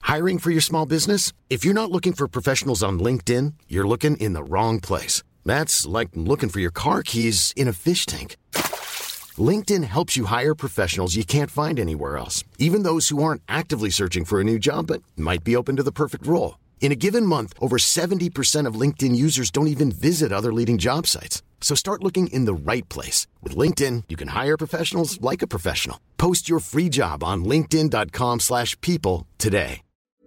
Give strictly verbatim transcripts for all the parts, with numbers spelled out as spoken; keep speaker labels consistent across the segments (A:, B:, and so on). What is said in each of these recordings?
A: Hiring for your small business? If you're not looking for professionals on LinkedIn, you're looking in the wrong place. That's like looking for your car keys in a fish tank. LinkedIn helps you hire professionals you can't find anywhere else, even those who aren't actively searching for a new job but might be open to the perfect role. In a given month, over seventy percent of LinkedIn users don't even visit other leading job sites. So start looking in the right place. With LinkedIn, you can hire professionals like a professional. Post your free job on linkedin.com slash people today.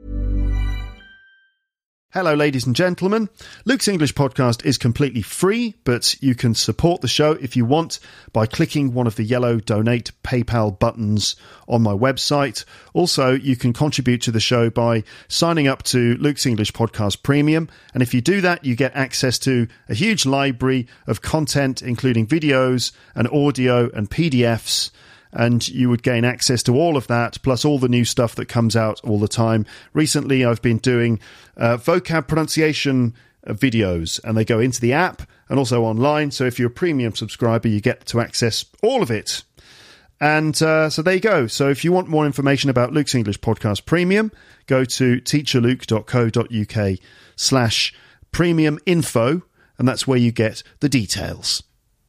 B: Hello, ladies and gentlemen. Luke's English Podcast is completely free, but you can support the show if you want by clicking one of the yellow donate PayPal buttons on my website. Also, you can contribute to the show by signing up to Luke's English Podcast Premium. And if you do that, you get access to a huge library of content, including videos and audio and P D Fs. And you would gain access to all of that, plus all the new stuff that comes out all the time. Recently, I've been doing uh, vocab pronunciation videos, and they go into the app and also online. So if you're a premium subscriber, you get to access all of it. And uh, so there you go. So if you want more information about Luke's English Podcast Premium, go to teacherluke.co.uk slash premium info, and that's where you get the details.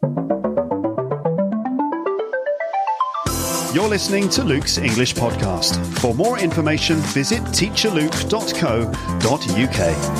B: You're listening to Luke's English Podcast. For more information, visit teacher luke dot co dot uk.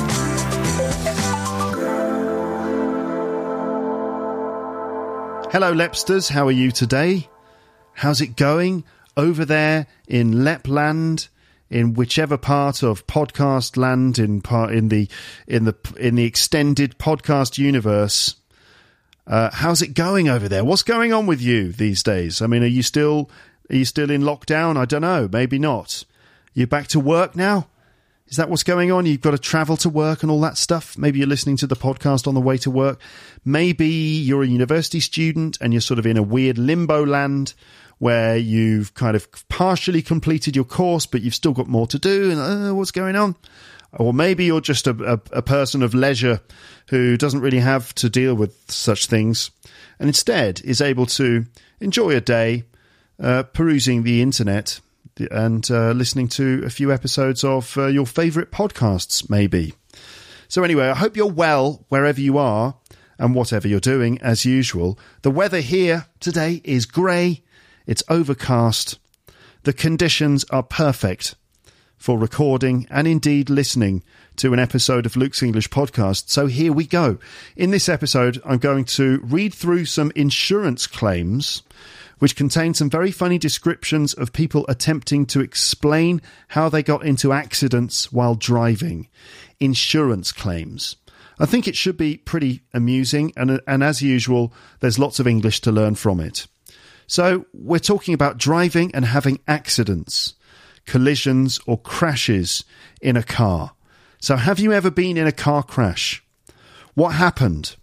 B: Hello, Lepsters. How are you today? How's it going over there in Lepland, in whichever part of podcast land, in part in the in the in the extended podcast universe? Uh, how's it going over there? What's going on with you these days? I mean, are you still are you still in lockdown? I don't know. Maybe not. You're back to work now? Is that what's going on? You've got to travel to work and all that stuff? Maybe you're listening to the podcast on the way to work. Maybe you're a university student and you're sort of in a weird limbo land where you've kind of partially completed your course, but you've still got more to do. And uh, what's going on? Or maybe you're just a, a, a person of leisure who doesn't really have to deal with such things and instead is able to enjoy a day uh, perusing the internet and uh, listening to a few episodes of uh, your favourite podcasts, maybe. So anyway, I hope you're well wherever you are and whatever you're doing, as usual. The weather here today is grey. It's overcast. The conditions are perfect for recording and indeed listening to an episode of Luke's English Podcast. So here we go. In this episode, I'm going to read through some insurance claims, which contain some very funny descriptions of people attempting to explain how they got into accidents while driving. Insurance claims. I think it should be pretty amusing, and, and as usual, there's lots of English to learn from it. So we're talking about driving and having accidents, collisions or crashes in a car. So have you ever been in a car crash? What happened?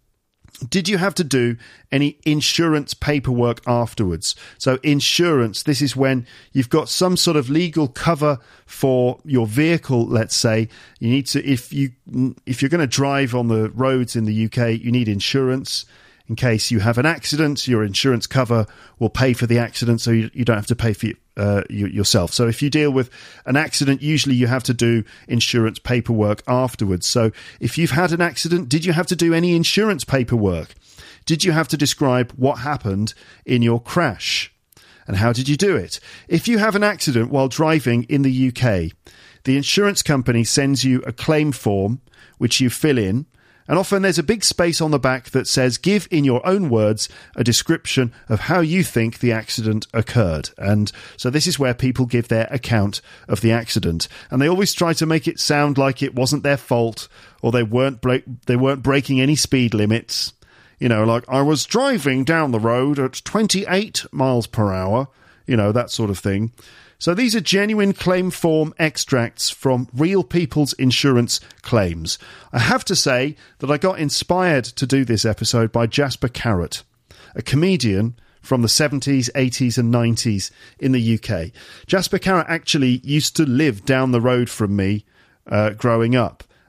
B: Did you have to do any insurance paperwork afterwards? So insurance, this is when you've got some sort of legal cover for your vehicle, let's say. You need to, if you if you're going to drive on the roads in the U K, you need insurance. In case you have an accident, your insurance cover will pay for the accident, so you, you don't have to pay for uh, you, yourself. So if you deal with an accident, usually you have to do insurance paperwork afterwards. So if you've had an accident, did you have to do any insurance paperwork? Did you have to describe what happened in your crash? And how did you do it? If you have an accident while driving in the U K, the insurance company sends you a claim form, which you fill in. And often there's a big space on the back that says, give in your own words a description of how you think the accident occurred. And so this is where people give their account of the accident. And they always try to make it sound like it wasn't their fault or they weren't break- they weren't breaking any speed limits. You know, like, I was driving down the road at twenty-eight miles per hour, you know, that sort of thing. So these are genuine claim form extracts from real people's insurance claims. I have to say that I got inspired to do this episode by Jasper Carrott, a comedian from the seventies, eighties and nineties in the U K. Jasper Carrott actually used to live down the road from me uh, growing up.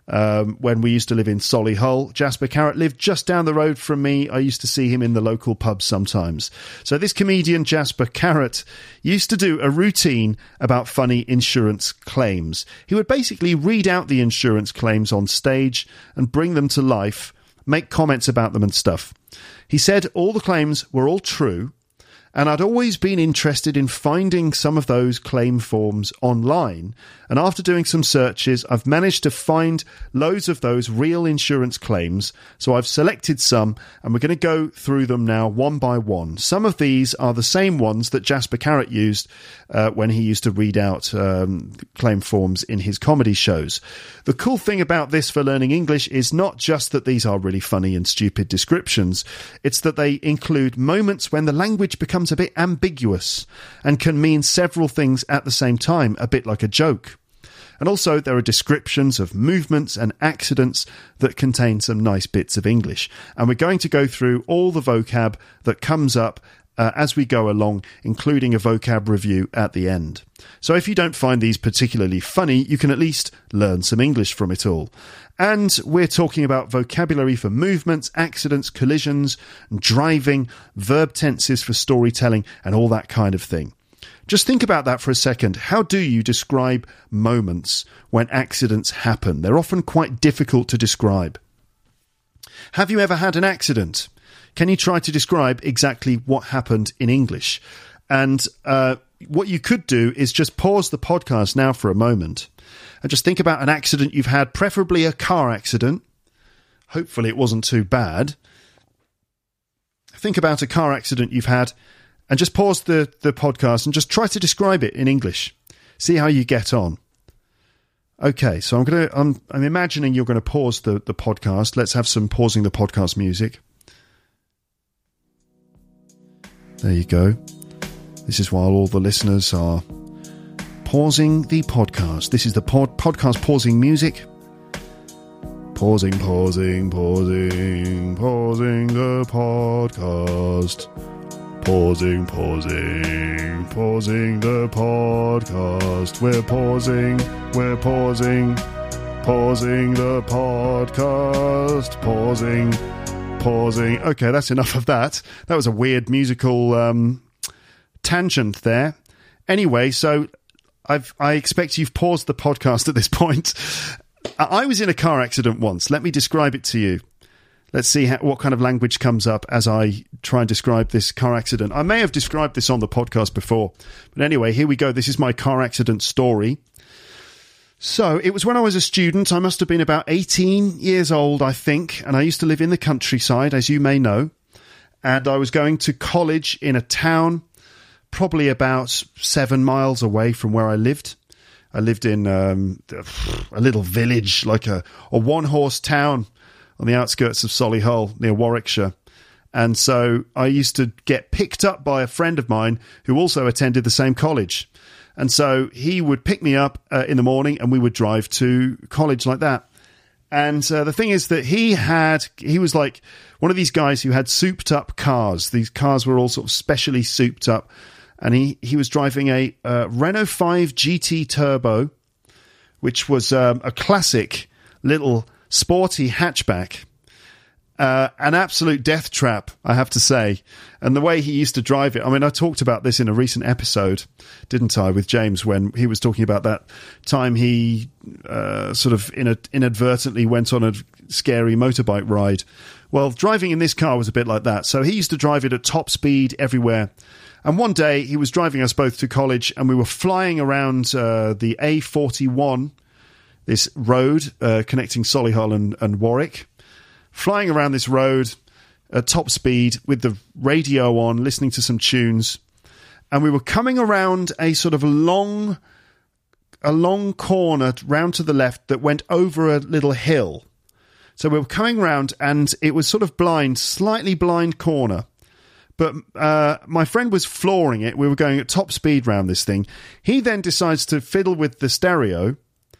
B: Um, when we used to live in Solihull, Jasper Carrott lived just down the road from me. I used to see him in the local pub sometimes. So this comedian, Jasper Carrott, used to do a routine about funny insurance claims. He would basically read out the insurance claims on stage and bring them to life, make comments about them and stuff. He said all the claims were all true, and I'd always been interested in finding some of those claim forms online. And after doing some searches, I've managed to find loads of those real insurance claims. So I've selected some, and we're going to go through them now one by one. Some of these are the same ones that Jasper Carrott used uh, when he used to read out um, claim forms in his comedy shows. The cool thing about this for learning English is not just that these are really funny and stupid descriptions. It's that they include moments when the language becomes a bit ambiguous and can mean several things at the same time, a bit like a joke. And also there are descriptions of movements and accidents that contain some nice bits of English. And we're going to go through all the vocab that comes up uh, as we go along, including a vocab review at the end. So if you don't find these particularly funny, you can at least learn some English from it all. And we're talking about vocabulary for movements, accidents, collisions, driving, verb tenses for storytelling, and all that kind of thing. Just think about that for a second. How do you describe moments when accidents happen? They're often quite difficult to describe. Have you ever had an accident? Can you try to describe exactly what happened in English? And uh, what you could do is just pause the podcast now for a moment and just think about an accident you've had, preferably a car accident. Hopefully it wasn't too bad. Think about a car accident you've had and just pause the, the podcast and just try to describe it in English. See how you get on. Okay, so I'm going to I'm, I'm imagining you're going to pause the, the podcast. Let's have some pausing the podcast music. There you go. This is while all the listeners are pausing the podcast. This is the pod, podcast pausing music. Pausing, pausing, pausing, pausing the podcast. Pausing, pausing, pausing the podcast. We're pausing, we're pausing, pausing the podcast. Pausing, pausing. Okay, that's enough of that. That was a weird musical um, tangent there. Anyway, so I've, I expect you've paused the podcast at this point. I was in a car accident once. Let me describe it to you. Let's see how, what kind of language comes up as I try and describe this car accident. I may have described this on the podcast before. But anyway, here we go. This is my car accident story. So it was when I was a student. I must have been about eighteen years old, I think. And I used to live in the countryside, as you may know. And I was going to college in a town probably about seven miles away from where I lived. I lived in um, a little village, like a, a one-horse town on the outskirts of Solihull, near Warwickshire. And so I used to get picked up by a friend of mine who also attended the same college. And so he would pick me up uh, in the morning and we would drive to college like that. And uh, the thing is that he had, he was like one of these guys who had souped up cars. These cars were all sort of specially souped up. And he, he was driving a uh, Renault five G T Turbo, which was um, a classic little sporty hatchback. Uh, an absolute death trap, I have to say. And the way he used to drive it, I mean, I talked about this in a recent episode, didn't I, with James, when he was talking about that time he uh, sort of inadvertently went on a scary motorbike ride. Well, driving in this car was a bit like that. So he used to drive it at top speed everywhere. And one day he was driving us both to college and we were flying around uh, the A forty-one, this road uh, connecting Solihull and, and Warwick, flying around this road at top speed with the radio on, listening to some tunes. And we were coming around a sort of long, a long corner round to the left that went over a little hill. So we were coming round and it was sort of blind, slightly blind corner. But uh, my friend was flooring it. We were going at top speed round this thing. He then decides to fiddle with the stereo.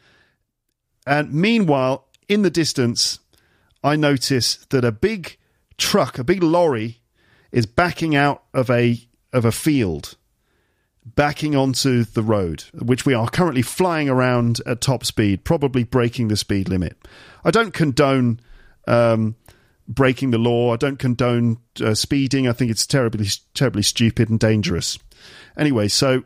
B: And meanwhile, in the distance, I notice that a big truck, a big lorry, is backing out of a of a field. backing onto the road, which we are currently flying around at top speed, probably breaking the speed limit. I don't condone um, breaking the law. I don't condone uh, speeding. I think it's terribly, terribly stupid and dangerous. Anyway, so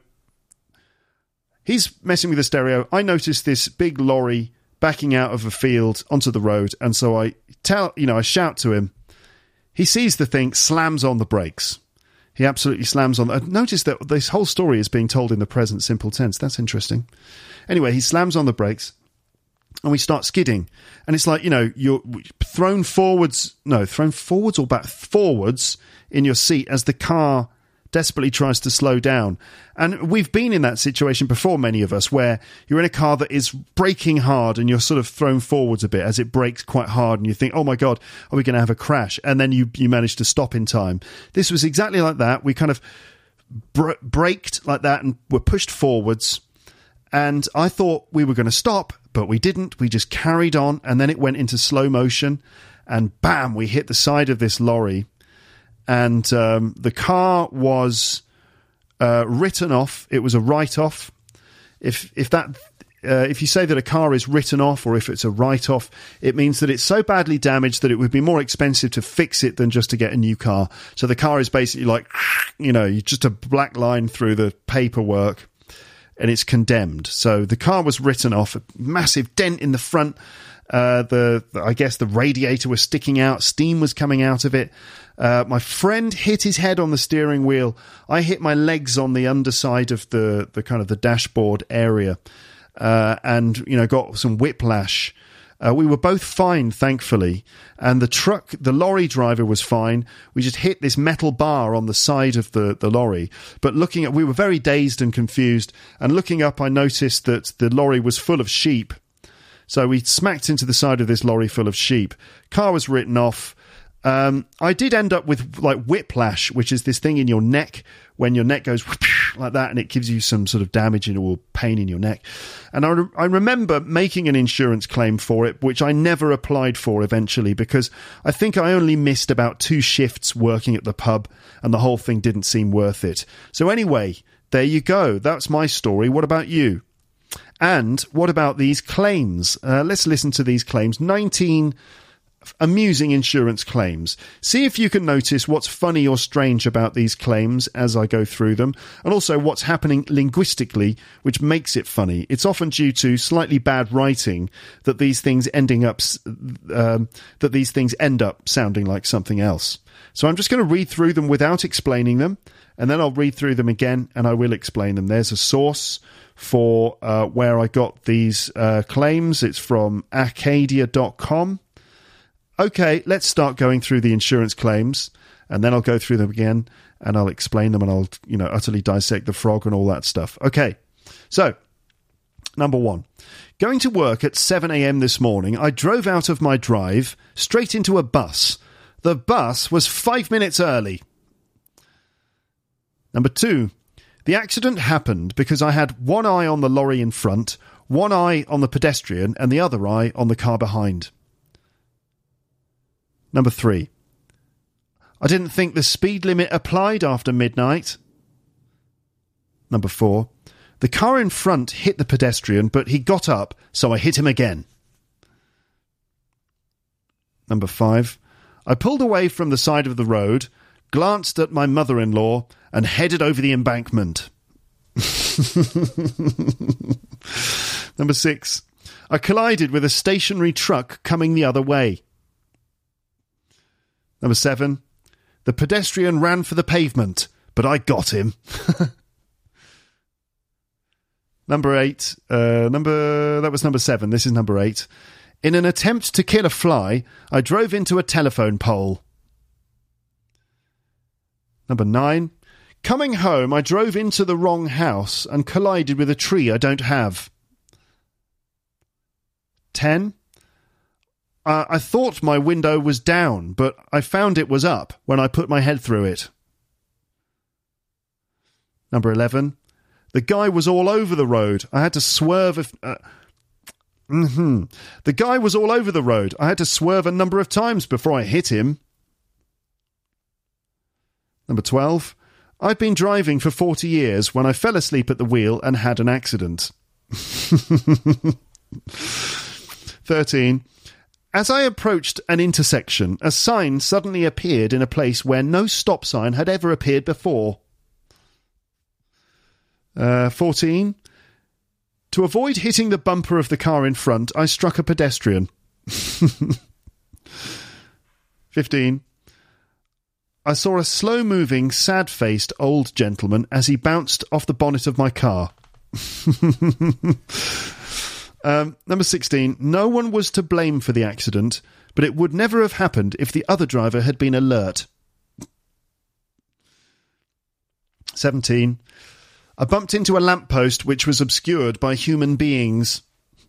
B: he's messing with the stereo. I noticed this big lorry backing out of a field onto the road, and so I tell, you know, I shout to him. He sees the thing, slams on the brakes. He absolutely slams on. I've noticed that this whole story is being told in the present simple tense. That's interesting. Anyway, he slams on the brakes, and we start skidding. And it's like, you know, you're thrown forwards, no, thrown forwards or back, forwards in your seat as the car desperately tries to slow down. And we've been in that situation before, many of us, where you're in a car that is braking hard and you're sort of thrown forwards a bit as it brakes quite hard, and you think, oh my God, are we going to have a crash? And then you, you manage to stop in time. This was exactly like that. We kind of br- braked like that and were pushed forwards. And I thought we were going to stop, but we didn't. We just carried on, and then it went into slow motion, and bam, we hit the side of this lorry. And um, the car was uh, written off. It was a write-off. If if that uh, if you say that a car is written off, or if it's a write-off, it means that it's so badly damaged that it would be more expensive to fix it than just to get a new car. So the car is basically like, you know, just a black line through the paperwork, and it's condemned. So the car was written off. A massive dent in the front. Uh, the, the I guess the radiator was sticking out. Steam was coming out of it. Uh, my friend hit his head on the steering wheel. I hit my legs on the underside of the, the kind of the dashboard area, uh, and, you know, got some whiplash. Uh, we were both fine, thankfully. And the truck, the lorry driver was fine. We just hit this metal bar on the side of the, the lorry. But looking at, we were very dazed and confused. And looking up, I noticed that the lorry was full of sheep. So we smacked into the side of this lorry full of sheep. Car was written off. Um, I did end up with like whiplash, which is this thing in your neck when your neck goes like that, and it gives you some sort of damage in, or pain in your neck. And I, re- I remember making an insurance claim for it, which I never applied for eventually, because I think I only missed about two shifts working at the pub, and the whole thing didn't seem worth it. So anyway, there you go. That's my story. What about you? And what about these claims? Uh, let's listen to these claims. nineteen amusing insurance claims. See if you can notice what's funny or strange about these claims as I go through them, and also what's happening linguistically which makes it funny. It's often due to slightly bad writing that these things ending up um, that these things end up sounding like something else. So I'm just going to read through them without explaining them, and then I'll read through them again and I will explain them. There's a source for uh, where I got these uh, claims. It's from Arcadia dot com. Okay, let's start going through the insurance claims, and then I'll go through them again, and I'll explain them, and I'll, you know, utterly dissect the frog and all that stuff. Okay, so, number one. Going to work at seven a.m. this morning, I drove out of my drive straight into a bus. The bus was five minutes early. Number two. The accident happened because I had one eye on the lorry in front, one eye on the pedestrian, and the other eye on the car behind. Number three. I didn't think the speed limit applied after midnight. Number four. The car in front hit the pedestrian, but he got up, so I hit him again. Number five. I pulled away from the side of the road, glanced at my mother-in-law, and headed over the embankment. Number six. I collided with a stationary truck coming the other way. Number seven. The pedestrian ran for the pavement, but I got him. Number eight. Uh, number that was number seven. This is number eight. In an attempt to kill a fly, I drove into a telephone pole. Number nine. Coming home, I drove into the wrong house and collided with a tree I don't have. Ten. Uh, I thought my window was down, but I found it was up when I put my head through it. Number eleven. The guy was all over the road. I had to swerve. If, uh, mm-hmm. The guy was all over the road. I had to swerve a number of times before I hit him. Number twelve. I've been driving for forty years when I fell asleep at the wheel and had an accident. thirteen. As I approached an intersection, a sign suddenly appeared in a place where no stop sign had ever appeared before. Uh, fourteen. To avoid hitting the bumper of the car in front, I struck a pedestrian. fifteen. I saw a slow-moving, sad-faced old gentleman as he bounced off the bonnet of my car. um, number sixteen. No one was to blame for the accident, but it would never have happened if the other driver had been alert. seventeen. I bumped into a lamppost which was obscured by human beings.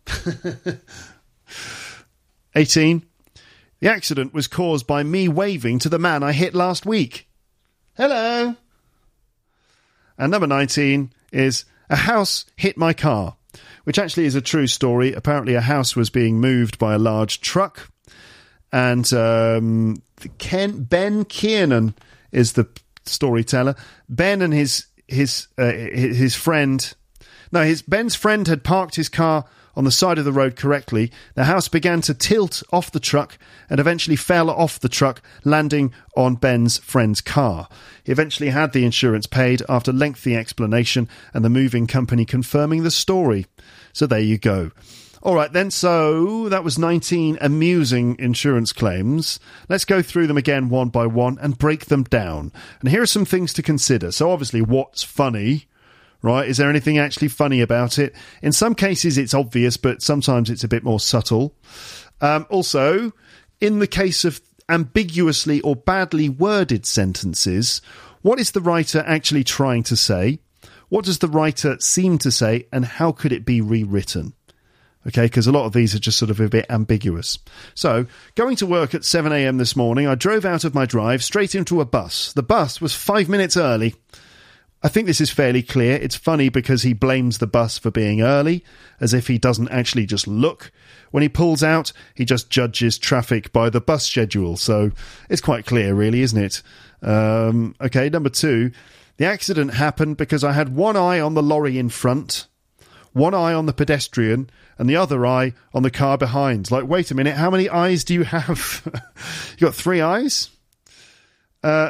B: eighteen. The accident was caused by me waving to the man I hit last week. Hello. And number nineteen is a house hit my car, which actually is a true story. Apparently a house was being moved by a large truck, and um, Ken, Ben Kiernan is the storyteller. Ben and his his uh, his friend, no, his Ben's friend had parked his car on the side of the road correctly. The house began to tilt off the truck and eventually fell off the truck, landing on Ben's friend's car. He eventually had the insurance paid after lengthy explanation and the moving company confirming the story. So there you go. All right then, so that was nineteen amusing insurance claims. Let's go through them again one by one and break them down. And here are some things to consider. So obviously, what's funny? Right? Is there anything actually funny about it? In some cases, it's obvious, but sometimes it's a bit more subtle. Um, also, in the case of ambiguously or badly worded sentences, what is the writer actually trying to say? What does the writer seem to say, and how could it be rewritten? Okay, because a lot of these are just sort of a bit ambiguous. So, going to work at seven a.m. this morning, I drove out of my drive straight into a bus. The bus was five minutes early. I think this is fairly clear. It's funny because he blames the bus for being early, as if he doesn't actually just look. When he pulls out, he just judges traffic by the bus schedule. So it's quite clear, really, isn't it? Um, okay, number two. The accident happened because I had one eye on the lorry in front, one eye on the pedestrian, and the other eye on the car behind. Like, wait a minute, how many eyes do you have? You got three eyes? Uh...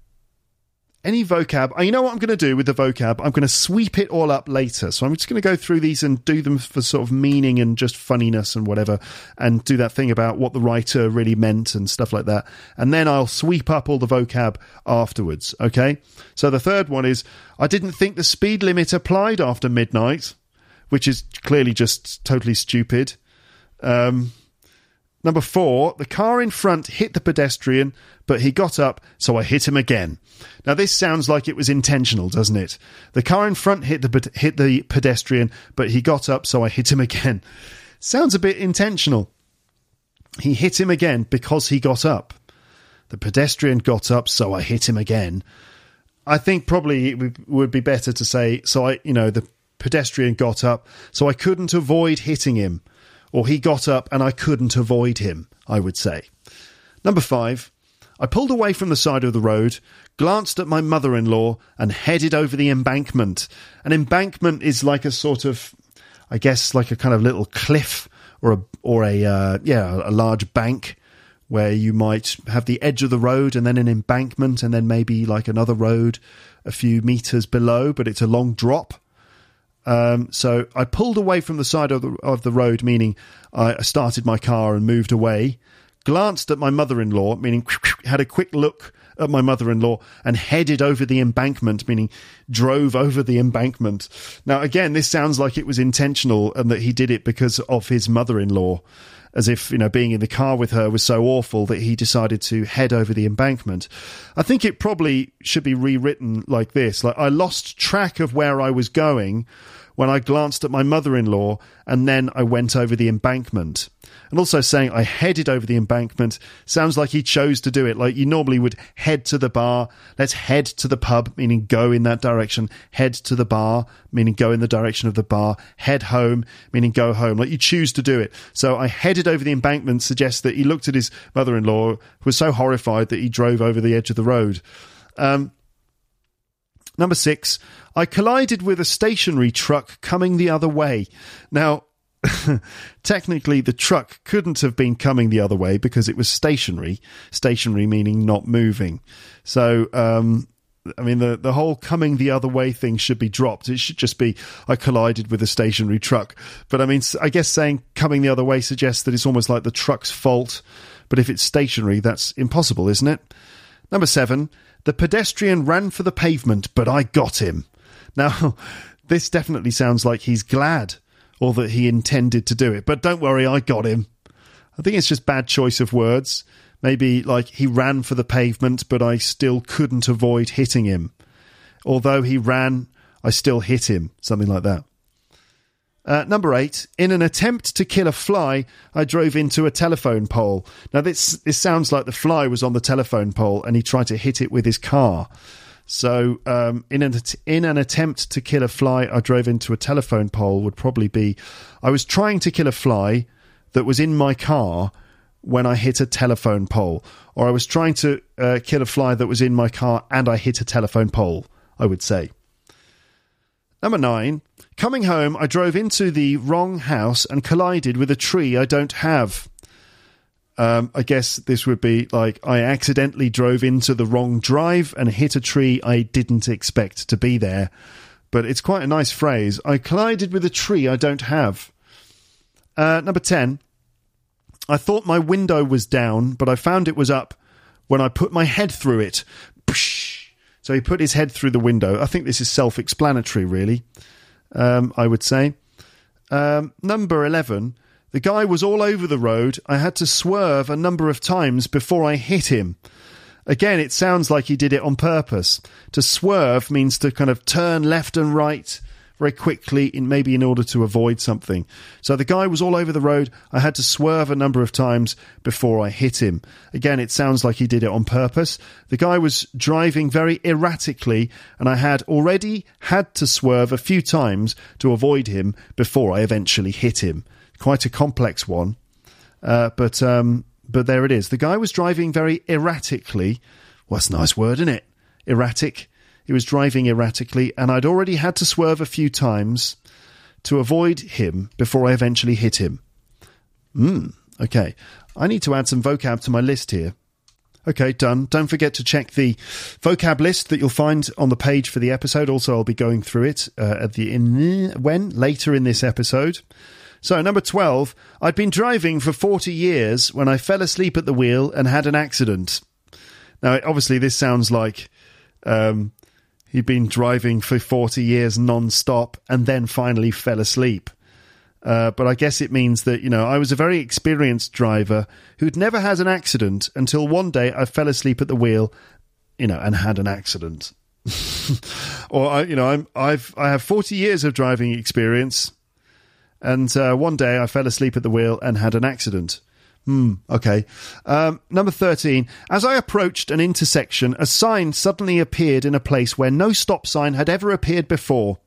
B: Any vocab, you know what I'm going to do with the vocab? I'm going to sweep it all up later. So I'm just going to go through these and do them for sort of meaning and just funniness and whatever, and do that thing about what the writer really meant and stuff like that. And then I'll sweep up all the vocab afterwards, okay? So the third one is, I didn't think the speed limit applied after midnight, which is clearly just totally stupid. Um... Number four, the car in front hit the pedestrian, but he got up, so I hit him again. Now, this sounds like it was intentional, doesn't it? The car in front hit the hit the pedestrian, but he got up, so I hit him again. Sounds a bit intentional. He hit him again because he got up. The pedestrian got up, so I hit him again. I think probably it would be better to say, so I, you know, the pedestrian got up, so I couldn't avoid hitting him. Or he got up and I couldn't avoid him, I would say. Number five, I pulled away from the side of the road, glanced at my mother-in-law and headed over the embankment. An embankment is like a sort of, I guess, like a kind of little cliff or a, or a uh, yeah, a large bank where you might have the edge of the road and then an embankment and then maybe like another road a few metres below, but it's a long drop. Um, so I pulled away from the side of the, of the road, meaning I started my car and moved away, glanced at my mother-in-law, meaning had a quick look at my mother-in-law, and headed over the embankment, meaning drove over the embankment. Now, again, this sounds like it was intentional and that he did it because of his mother-in-law, as if, you know, being in the car with her was so awful that he decided to head over the embankment. I think it probably should be rewritten like this. Like, I lost track of where I was going when I glanced at my mother-in-law and then I went over the embankment. And also saying I headed over the embankment sounds like he chose to do it. Like you normally would head to the bar. Let's head to the pub, meaning go in that direction. Head to the bar, meaning go in the direction of the bar. Head home, meaning go home. Like you choose to do it. So I headed over the embankment suggests that he looked at his mother-in-law, who was so horrified that he drove over the edge of the road. Um, Number six, I collided with a stationary truck coming the other way. Now, technically, the truck couldn't have been coming the other way because it was stationary. Stationary meaning not moving. So, um, I mean, the, the whole coming the other way thing should be dropped. It should just be, I collided with a stationary truck. But I mean, I guess saying coming the other way suggests that it's almost like the truck's fault. But if it's stationary, that's impossible, isn't it? Number seven, the pedestrian ran for the pavement, but I got him. Now, this definitely sounds like he's glad or that he intended to do it. But don't worry, I got him. I think it's just bad choice of words. Maybe like he ran for the pavement, but I still couldn't avoid hitting him. Although he ran, I still hit him. Something like that. Uh, number eight, in an attempt to kill a fly, I drove into a telephone pole. Now, this this sounds like the fly was on the telephone pole and he tried to hit it with his car. So, um, in an, in an attempt to kill a fly, I drove into a telephone pole would probably be, I was trying to kill a fly that was in my car when I hit a telephone pole. Or I was trying to uh, kill a fly that was in my car and I hit a telephone pole, I would say. Number nine, coming home, I drove into the wrong house and collided with a tree I don't have. Um, I guess this would be like I accidentally drove into the wrong drive and hit a tree I didn't expect to be there. But it's quite a nice phrase. I collided with a tree I don't have. Uh, number ten, I thought my window was down, but I found it was up when I put my head through it. So he put his head through the window. I think this is self-explanatory, really, um, I would say. Um, number eleven, the guy was all over the road. I had to swerve a number of times before I hit him. Again, it sounds like he did it on purpose. To swerve means to kind of turn left and right very quickly, in maybe in order to avoid something. So the guy was all over the road. I had to swerve a number of times before I hit him. Again, it sounds like he did it on purpose. The guy was driving very erratically, and I had already had to swerve a few times to avoid him before I eventually hit him. Quite a complex one. Uh, but um, but there it is. The guy was driving very erratically. Well, that's a nice word, isn't it? Erratic. He was driving erratically, and I'd already had to swerve a few times to avoid him before I eventually hit him. Hmm, okay. I need to add some vocab to my list here. Okay, done. Don't forget to check the vocab list that you'll find on the page for the episode. Also, I'll be going through it uh, at the in when later in this episode. So, number twelve, I'd been driving for forty years when I fell asleep at the wheel and had an accident. Now, obviously, this sounds like um, he'd been driving for forty years non-stop and then finally fell asleep. Uh, but I guess it means that, you know, I was a very experienced driver who'd never had an accident until one day I fell asleep at the wheel, you know, and had an accident. Or, I, you know, I'm, I've, I have forty years of driving experience, and uh, one day I fell asleep at the wheel and had an accident. Hmm, okay. Um, number thirteen. As I approached an intersection, a sign suddenly appeared in a place where no stop sign had ever appeared before.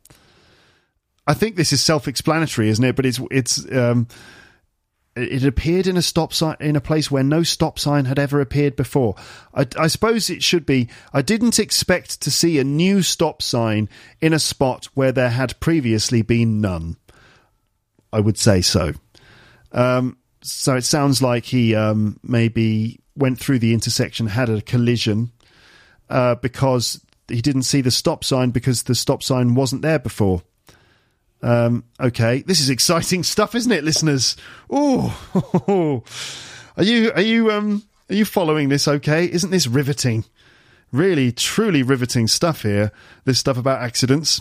B: I think this is self-explanatory, isn't it? But it's it's um, it appeared in a stop sign in a place where no stop sign had ever appeared before. I, I suppose it should be, I didn't expect to see a new stop sign in a spot where there had previously been none. I would say so. Um, so it sounds like he um, maybe went through the intersection, had a collision uh, because he didn't see the stop sign because the stop sign wasn't there before. Um, okay, this is exciting stuff, isn't it, listeners? Oh, are you are you um are you following this? Okay, isn't this riveting? Really, truly riveting stuff here. This stuff about accidents.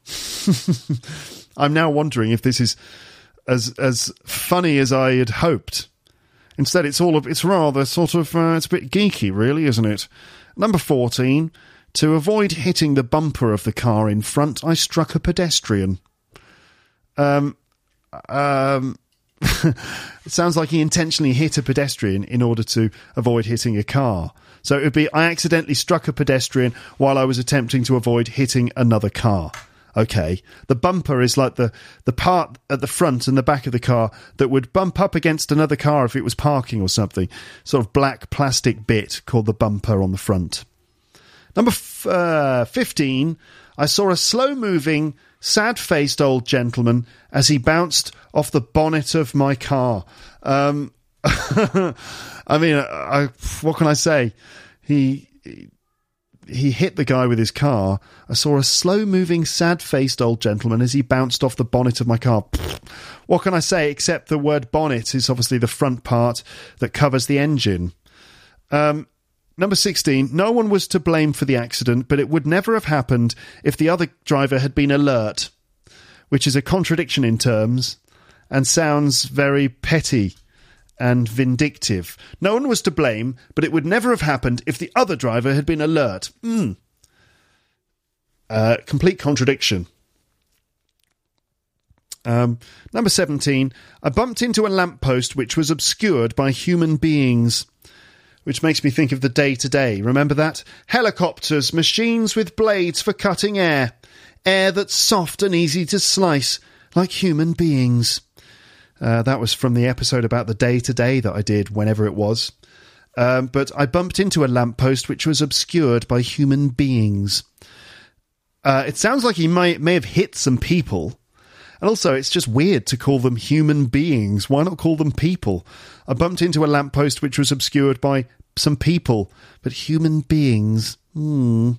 B: I'm now wondering if this is as as funny as I had hoped. Instead, it's all of it's rather sort of uh, it's a bit geeky, really, isn't it? Number fourteen. To avoid hitting the bumper of the car in front, I struck a pedestrian. Um, um, it sounds like he intentionally hit a pedestrian in order to avoid hitting a car. So it would be, I accidentally struck a pedestrian while I was attempting to avoid hitting another car. Okay. The bumper is like the, the part at the front and the back of the car that would bump up against another car if it was parking or something. Sort of black plastic bit called the bumper on the front. Number f- uh, fifteen, I saw a slow-moving, sad-faced old gentleman as he bounced off the bonnet of my car. Um, I mean, I, what can I say? He... He hit the guy with his car. I saw a slow-moving, sad-faced old gentleman as he bounced off the bonnet of my car. What can I say except the word bonnet is obviously the front part that covers the engine. Um, number sixteen, no one was to blame for the accident, but it would never have happened if the other driver had been alert, which is a contradiction in terms and sounds very petty and vindictive. No one was to blame, but it would never have happened if the other driver had been alert. Mm. Uh, complete contradiction. Um, number seventeen, I bumped into a lamppost which was obscured by human beings, which makes me think of the day-to-day. Remember that? Helicopters, machines with blades for cutting air. Air that's soft and easy to slice, like human beings. Uh, that was from the episode about the day-to-day that I did, whenever it was. Um, but I bumped into a lamppost which was obscured by human beings. Uh, it sounds like he might, may have hit some people. And also, it's just weird to call them human beings. Why not call them people? I bumped into a lamppost which was obscured by some people, but human beings. Hmm.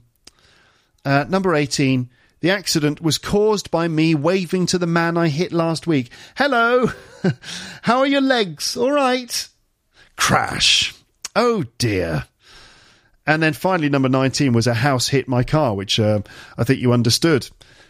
B: Uh, number eighteen. The accident was caused by me waving to the man I hit last week. Hello! How are your legs? All right. Crash. Oh, dear. And then finally, number nineteen was a house hit my car, which uh, I think you understood.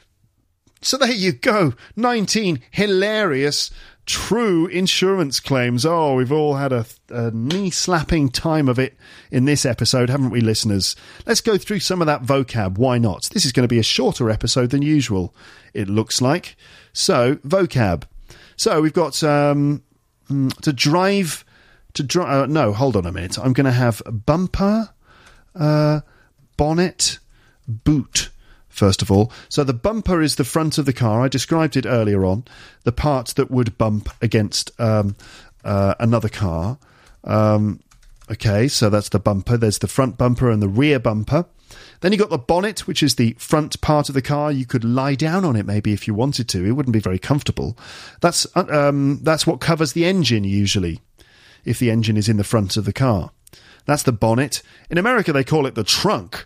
B: So there you go. nineteen hilarious, true insurance claims. Oh, we've all had a, a knee-slapping time of it in this episode, haven't we, listeners? Let's go through some of that vocab. Why not? This is going to be a shorter episode than usual, it looks like. So, vocab. So, we've got um, to drive... to drive. Uh, no, hold on a minute. I'm going to have bumper, uh, bonnet, boot. First of all. So the bumper is the front of the car. I described it earlier on. The part that would bump against um, uh, another car. Um, okay, so that's the bumper. There's the front bumper and the rear bumper. Then you got the bonnet, which is the front part of the car. You could lie down on it maybe if you wanted to. It wouldn't be very comfortable. That's um, that's what covers the engine usually, if the engine is in the front of the car. That's the bonnet. In America, they call it the trunk.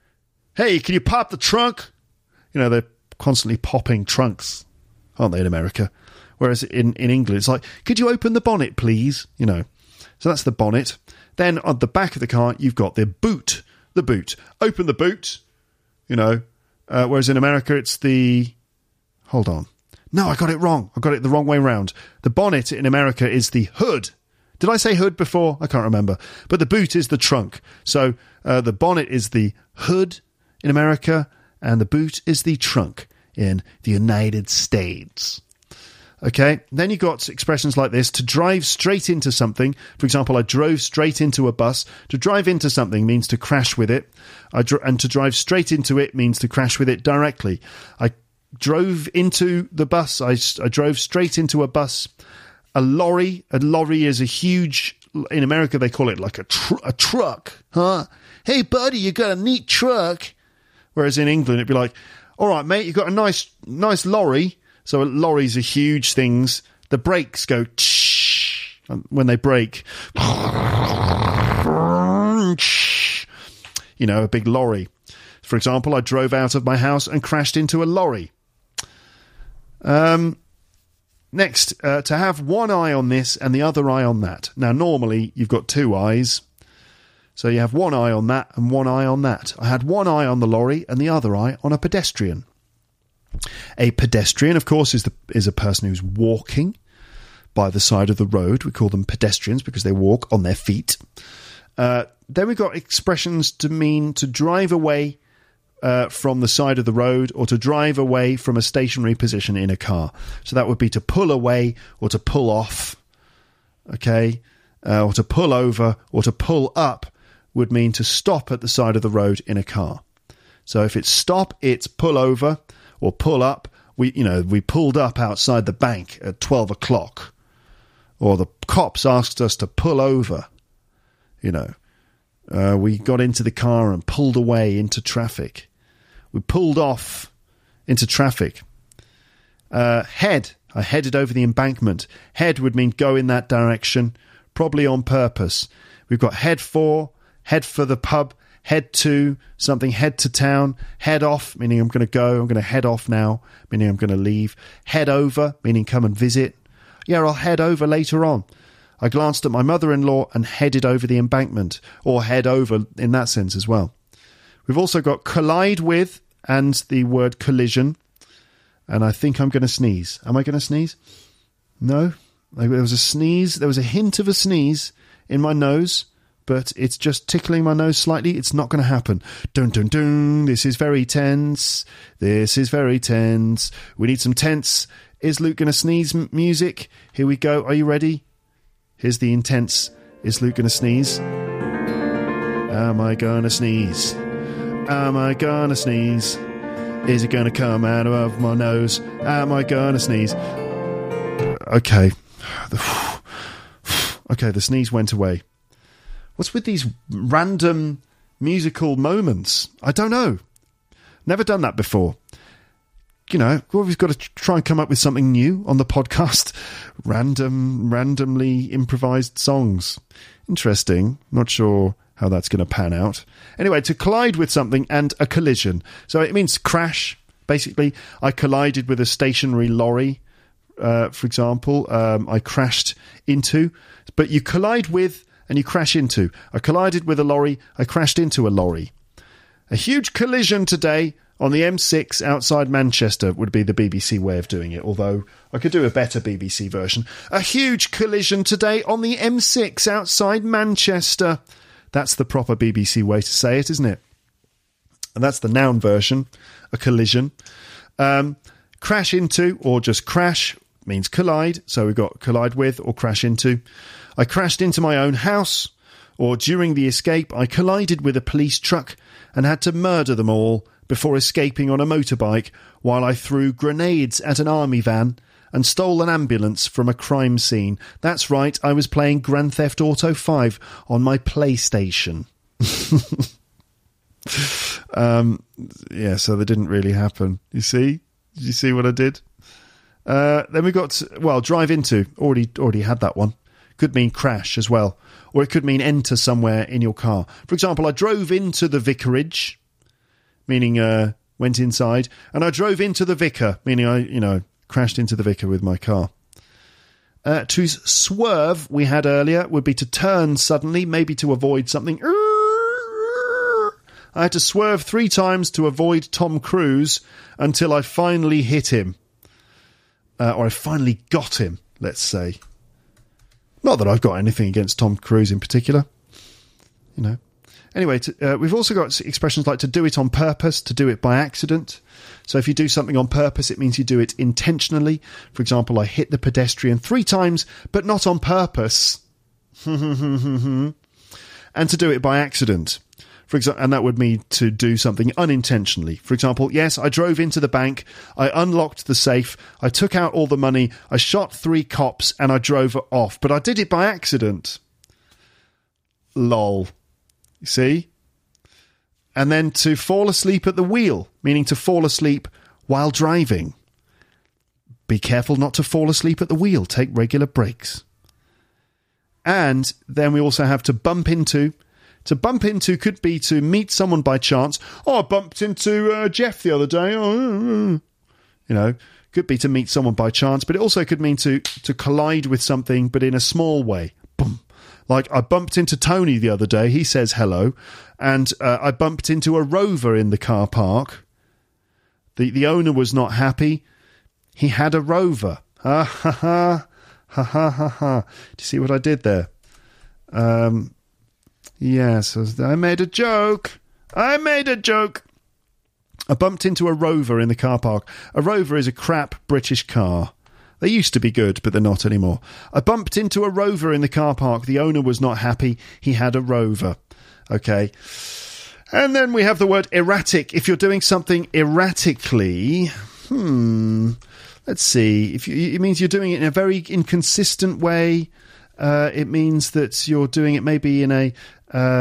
B: Hey, can you pop the trunk? You know, they're constantly popping trunks, aren't they, in America? Whereas in, in England, it's like, could you open the bonnet, please? You know, so that's the bonnet. Then on the back of the car, you've got the boot. The boot. Open the boot, you know. Uh, whereas in America, it's the... Hold on. No, I got it wrong. I got it the wrong way round. The bonnet in America is the hood. Did I say hood before? I can't remember. But the boot is the trunk. So uh, the bonnet is the hood in America, and the boot is the trunk in the United States. Okay, then you got expressions like this: to drive straight into something. For example, I drove straight into a bus. To drive into something means to crash with it, I dr- and to drive straight into it means to crash with it directly. I drove into the bus. I, I drove straight into a bus. A lorry. A lorry is a huge... In America, they call it like a, tr- a truck. Huh? Hey, buddy, you got a neat truck. Whereas in England, it'd be like, all right, mate, you've got a nice nice lorry. So lorries are huge things. The brakes go tsh when they brake. You know, a big lorry. For example, I drove out of my house and crashed into a lorry. Um, next, uh, to have one eye on this and the other eye on that. Now, normally, you've got two eyes. So you have one eye on that and one eye on that. I had one eye on the lorry and the other eye on a pedestrian. A pedestrian, of course, is the is a person who's walking by the side of the road. We call them pedestrians because they walk on their feet. Uh, then we've got expressions to mean to drive away uh, from the side of the road or to drive away from a stationary position in a car. So that would be to pull away or to pull off, okay, uh, or to pull over or to pull up. Would mean to stop at the side of the road in a car. So if it's stop, it's pull over or pull up. We, you know, we pulled up outside the bank at twelve o'clock, or the cops asked us to pull over. You know, Uh, we got into the car and pulled away into traffic. We pulled off into traffic. Uh, head. I headed over the embankment. Head would mean go in that direction, probably on purpose. We've got head for, head for the pub, head to something, head to town, head off, meaning I'm going to go, I'm going to head off now, meaning I'm going to leave. Head over, meaning come and visit. Yeah, I'll head over later on. I glanced at my mother-in-law and headed over the embankment, or head over in that sense as well. We've also got collide with and the word collision. And I think I'm going to sneeze. Am I going to sneeze? No. There was a sneeze. There was a hint of a sneeze in my nose, but it's just tickling my nose slightly. It's not going to happen. Dun, dun, dun. This is very tense. This is very tense. We need some tense. Is Luke going to sneeze m- music? Here we go. Are you ready? Here's the intense. Is Luke going to sneeze? Am I going to sneeze? Am I going to sneeze? Is it going to come out of my nose? Am I going to sneeze? Okay. Okay, the sneeze went away. What's with these random musical moments? I don't know. Never done that before. You know, we've got to try and come up with something new on the podcast. Random, randomly improvised songs. Interesting. Not sure how that's going to pan out. Anyway, to collide with something and a collision. So it means crash, basically. I collided with a stationary lorry, uh, for example. Um, I crashed into. But you collide with and you crash into. I collided with a lorry. I crashed into a lorry. A huge collision today on the M six outside Manchester would be the B B C way of doing it, although I could do a better B B C version. A huge collision today on the M six outside Manchester. That's the proper B B C way to say it, isn't it? And that's the noun version, a collision. Um, crash into, or just crash, means collide. So we've got collide with or crash into. I crashed into my own house, or during the escape, I collided with a police truck and had to murder them all before escaping on a motorbike while I threw grenades at an army van and stole an ambulance from a crime scene. That's right, I was playing Grand Theft Auto five on my PlayStation. um, yeah, so that didn't really happen. You see? Did you see what I did? Uh, then we got, well, drive into. Already, already had that one. Could mean crash as well. Or it could mean enter somewhere in your car. For example, I drove into the vicarage, meaning uh, went inside, and I drove into the vicar, meaning I, you know, crashed into the vicar with my car. Uh, to swerve, we had earlier, would be to turn suddenly, maybe to avoid something. I had to swerve three times to avoid Tom Cruise until I finally hit him. Uh, or I finally got him, let's say. Not that I've got anything against Tom Cruise in particular. You know. Anyway, to, uh, we've also got expressions like to do it on purpose, to do it by accident. So if you do something on purpose, it means you do it intentionally. For example, I hit the pedestrian three times, but not on purpose. And to do it by accident. For example, and that would mean to do something unintentionally. For example, yes, I drove into the bank, I unlocked the safe, I took out all the money, I shot three cops, and I drove off. But I did it by accident. Lol. You see? And then to fall asleep at the wheel, meaning to fall asleep while driving. Be careful not to fall asleep at the wheel. Take regular breaks. And then we also have to bump into. To bump into could be to meet someone by chance. Oh, I bumped into uh, Jeff the other day. Oh, you know, could be to meet someone by chance, but it also could mean to, to collide with something, but in a small way. Boom. Like, I bumped into Tony the other day. He says hello. And uh, I bumped into a Rover in the car park. The, the owner was not happy. He had a Rover. Ha, ha, ha. Ha, ha, ha, ha. Do you see what I did there? Um... Yes, I made a joke. I made a joke. I bumped into a Rover in the car park. A Rover is a crap British car. They used to be good, but they're not anymore. I bumped into a Rover in the car park. The owner was not happy. He had a Rover. Okay. And then we have the word erratic. If you're doing something erratically, hmm, let's see. If you, it means you're doing it in a very inconsistent way. Uh, it means that you're doing it maybe in a uh,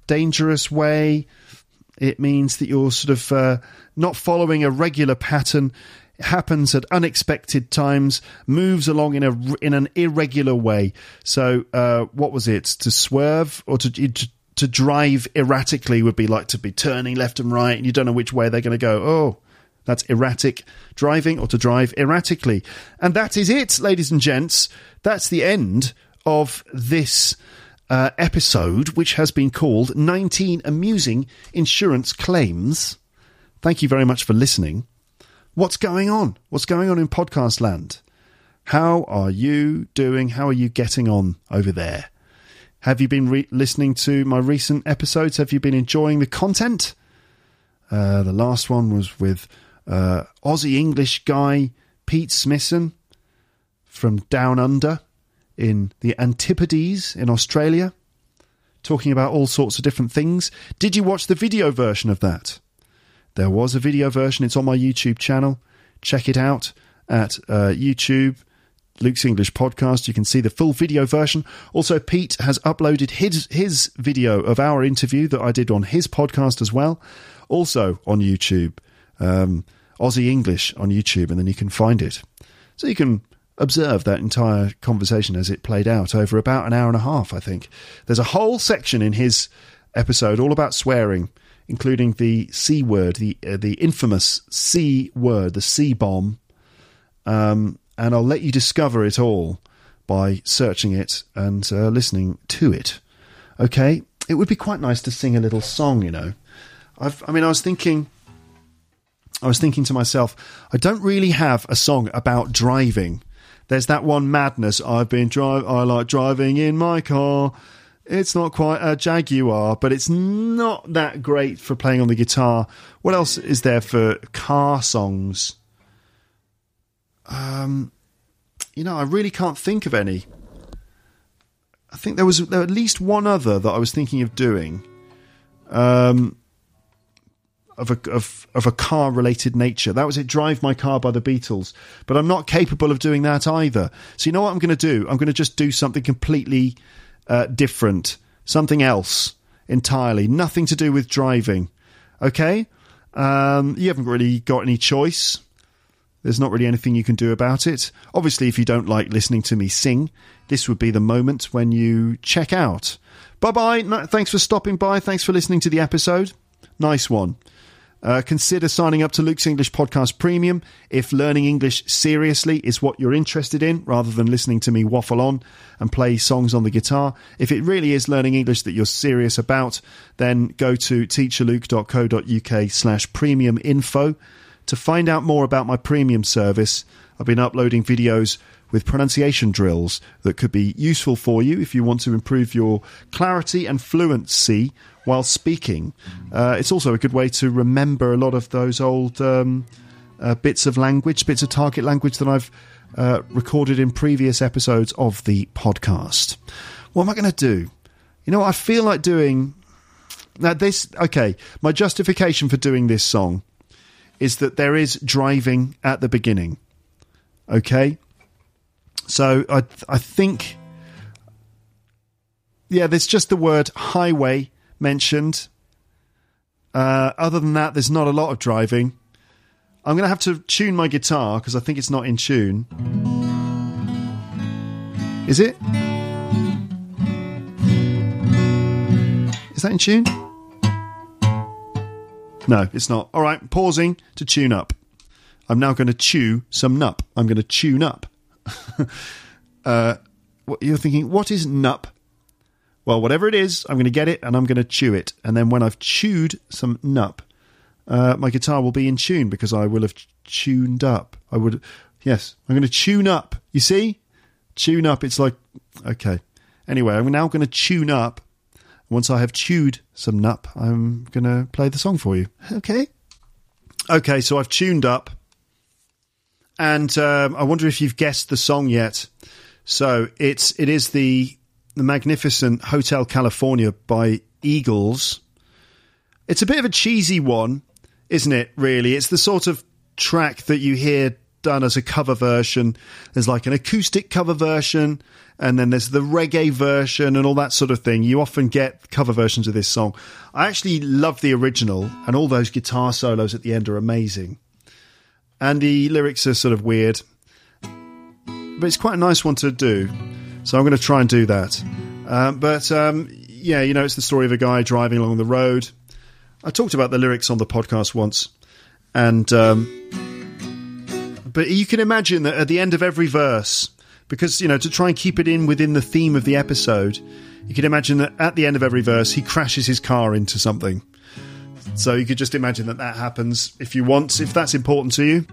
B: dangerous way. It means that you're sort of uh, not following a regular pattern. It happens at unexpected times, moves along in a in an irregular way. So, uh, what was it? To swerve or to, to to drive erratically would be like to be turning left and right, and you don't know which way they're going to go. Oh, that's erratic driving, or to drive erratically. And that is it, ladies and gents. That's the end of this uh, episode, which has been called nineteen Amusing Insurance Claims. Thank you very much for listening. What's going on? What's going on in podcast land? How are you doing? How are you getting on over there? Have you been re- listening to my recent episodes? Have you been enjoying the content? Uh, the last one was with uh, Aussie English guy Pete Smithson from Down Under in the Antipodes in Australia, talking about all sorts of different things. Did you watch the video version of that? There was a video version. It's on my YouTube channel. Check it out at uh, YouTube, Luke's English Podcast. You can see the full video version. Also, Pete has uploaded his, his video of our interview that I did on his podcast as well. Also on YouTube, um, Aussie English on YouTube, and then you can find it. So you can observe that entire conversation as it played out over about an hour and a half, I think. There's a whole section in his episode all about swearing, including the C word, the uh, the infamous C word, the C bomb. Um, and I'll let you discover it all by searching it and uh, listening to it. Okay? It would be quite nice to sing a little song, you know. I've, I mean, I was thinking, I was thinking to myself, I don't really have a song about driving. There's that one, Madness. I've been drive. I like driving in my car. It's not quite a Jaguar, but it's not that great for playing on the guitar. What else is there for car songs? Um, you know, I really can't think of any. I think there was there was at least one other that I was thinking of doing, um, of a of of a car related nature. That was it, Drive My Car by the Beatles. But I'm not capable of doing that either. So you know what I'm going to do? I'm going to just do something completely Uh, different, something else entirely, nothing to do with driving. Okay, um, you haven't really got any choice. There's not really anything you can do about it. Obviously, if you don't like listening to me sing, this would be the moment when you check out. Bye bye. No, thanks for stopping by. Thanks for listening to the episode. Nice one. Uh, consider signing up to Luke's English Podcast Premium if learning English seriously is what you're interested in, rather than listening to me waffle on and play songs on the guitar. If it really is learning English that you're serious about, then go to teacherluke.co.uk slash premium info to find out more about my premium service. I've been uploading videos with pronunciation drills that could be useful for you if you want to improve your clarity and fluency while speaking. Uh, it's also a good way to remember a lot of those old um, uh, bits of language, bits of target language that I've uh, recorded in previous episodes of the podcast. What am I going to do? You know, I feel like doing... Now, this... Okay, my justification for doing this song is that there is driving at the beginning. Okay? So, I, I think... Yeah, there's just the word highway mentioned. Uh, other than that, there's not a lot of driving. I'm going to have to tune my guitar because I think it's not in tune. Is it? Is that in tune? No, it's not. All right, pausing to tune up. I'm now going to chew some nup. I'm going to tune up. uh, what, you're thinking, what is nup? Well, whatever it is, I'm going to get it and I'm going to chew it. And then when I've chewed some nup, uh, my guitar will be in tune because I will have tuned up. I would, yes, I'm going to tune up. You see? Tune up. It's like, okay. Anyway, I'm now going to tune up. Once I have chewed some nup, I'm going to play the song for you. Okay? Okay, so I've tuned up. And um, I wonder if you've guessed the song yet. So it's it is the... the magnificent Hotel California by Eagles. It's a bit of a cheesy one, isn't it, really? It's the sort of track that you hear done as a cover version. There's like an acoustic cover version, and then there's the reggae version and all that sort of thing. You often get cover versions of this song. I actually love the original, and all those guitar solos at the end are amazing. And the lyrics are sort of weird, but it's quite a nice one to do. So I'm going to try and do that. Um, but um, yeah, you know, it's the story of a guy driving along the road. I talked about the lyrics on the podcast once, and um, but you can imagine that at the end of every verse, because, you know, to try and keep it in within the theme of the episode, you can imagine that at the end of every verse he crashes his car into something. So you could just imagine that that happens if you want, if that's important to you.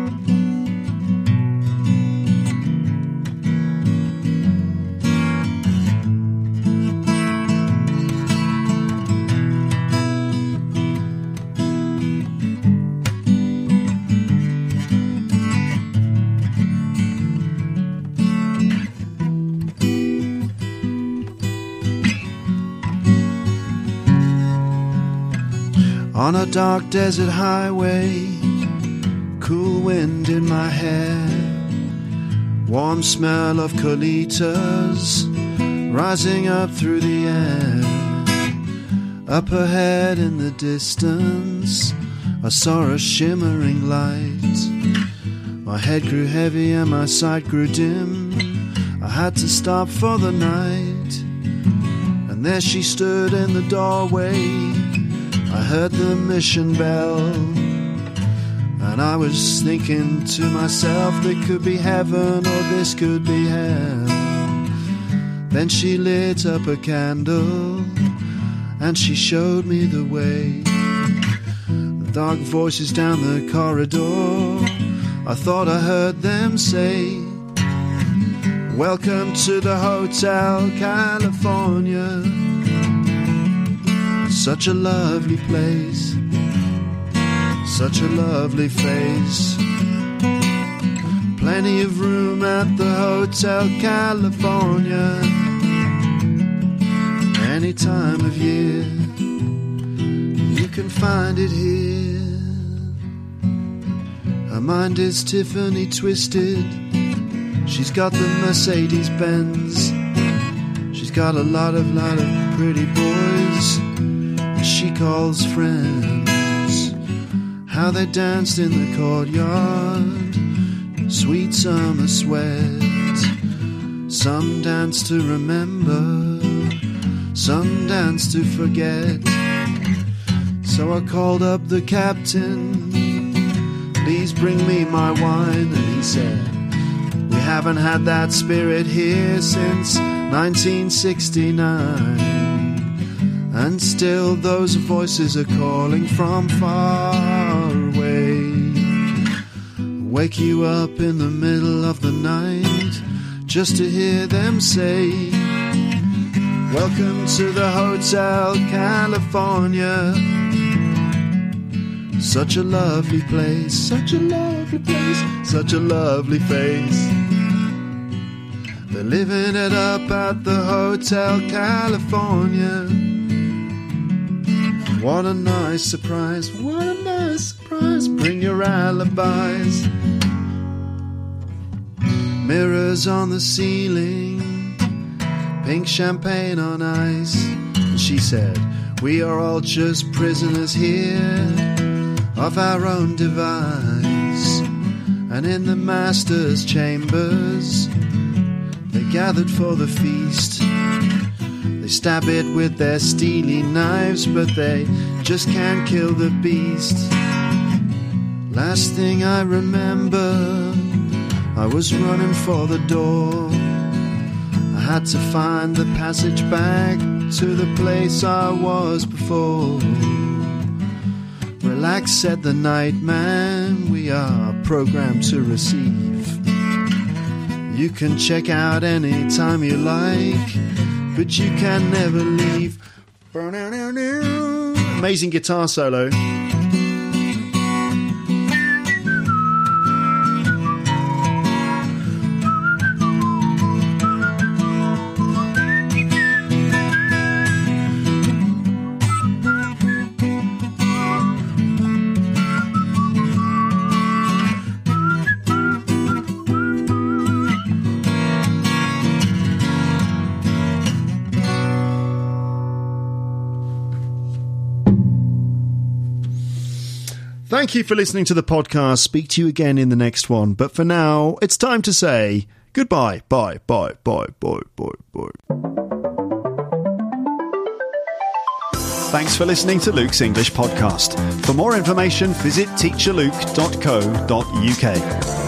B: On a dark desert highway, cool wind in my hair, warm smell of colitas rising up through the air. Up ahead in the distance, I saw a shimmering light. My head grew heavy and my sight grew dim. I had to stop for the night. And there she stood in the doorway. I heard the mission bell, and I was thinking to myself, that could be heaven or this could be hell. Then she lit up a candle, and she showed me the way. The dark voices down the corridor, I thought I heard them say, welcome to the Hotel California. Such a lovely place, such a lovely face. Plenty of room at the Hotel California. Any time of year, you can find it here. Her mind is Tiffany twisted. She's got the Mercedes Benz. She's got a lot of, lot of pretty boys she calls friends. How they danced in the courtyard, sweet summer sweat. Some dance to remember, some dance to forget. So I called up the captain, please bring me my wine. And he said, we haven't had that spirit here since nineteen sixty-nine. And still those voices are calling from far away. Wake you up in the middle of the night just to hear them say, welcome to the Hotel California. Such a lovely place, such a lovely place, such a lovely face. They're living it up at the Hotel California. What a nice surprise, what a nice surprise. Bring your alibis. Mirrors on the ceiling, pink champagne on ice. And she said, we are all just prisoners here of our own device. And in the master's chambers, they gathered for the feast. They stab it with their steely knives, but they just can't kill the beast. Last thing I remember, I was running for the door. I had to find the passage back to the place I was before. Relax, said the night man, we are programmed to receive. You can check out any time you like, but you can never leave. Amazing guitar solo. Thank you for listening to the podcast. Speak to you again in the next one. But for now, it's time to say goodbye. Bye, bye, bye, bye, bye, bye. Thanks for listening to Luke's English Podcast. For more information, visit teacher luke dot co dot uk.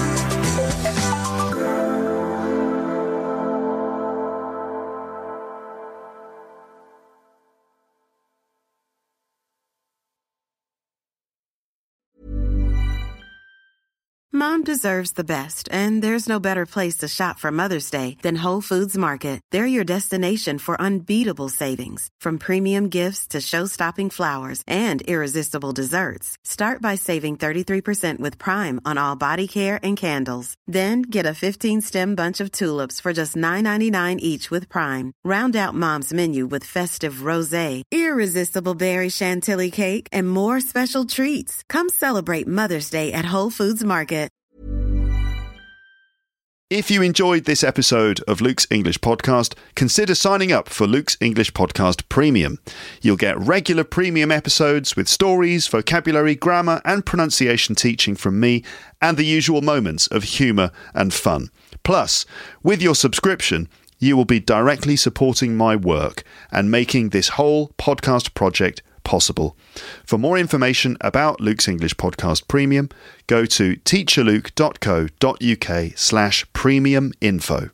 C: Mom deserves the best, and there's no better place to shop for Mother's Day than Whole Foods Market. They're your destination for unbeatable savings, from premium gifts to show-stopping flowers and irresistible desserts. Start by saving thirty-three percent with Prime on all body care and candles. Then get a fifteen-stem bunch of tulips for just nine ninety-nine each with Prime. Round out Mom's menu with festive rosé, irresistible berry chantilly cake, and more special treats. Come celebrate Mother's Day at Whole Foods Market.
B: If you enjoyed this episode of Luke's English Podcast, consider signing up for Luke's English Podcast Premium. You'll get regular premium episodes with stories, vocabulary, grammar and pronunciation teaching from me and the usual moments of humour and fun. Plus, with your subscription, you will be directly supporting my work and making this whole podcast project possible. For more information about Luke's English Podcast Premium, go to teacher luke dot co dot uk slash premium info.